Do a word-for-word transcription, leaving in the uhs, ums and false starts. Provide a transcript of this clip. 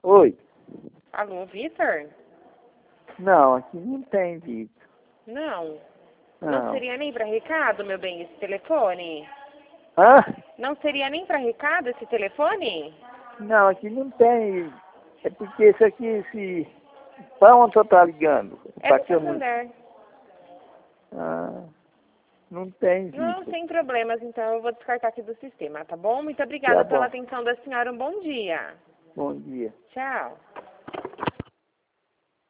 Oi. Alô, Vitor? Não, aqui não tem Vitor. Não. Não Não. seria nem para recado, meu bem, esse telefone? Hã? Não seria nem para recado esse telefone? Não, aqui não tem. É porque esse aqui, esse... Para onde você tá ligando? É Pra do que eu não... Santander. Ah, não tem Não, Vitor. sem problemas, então eu vou descartar aqui do sistema, tá bom? Muito Tá obrigada pela bom. atenção da senhora. Um bom dia. Bom dia. Tchau.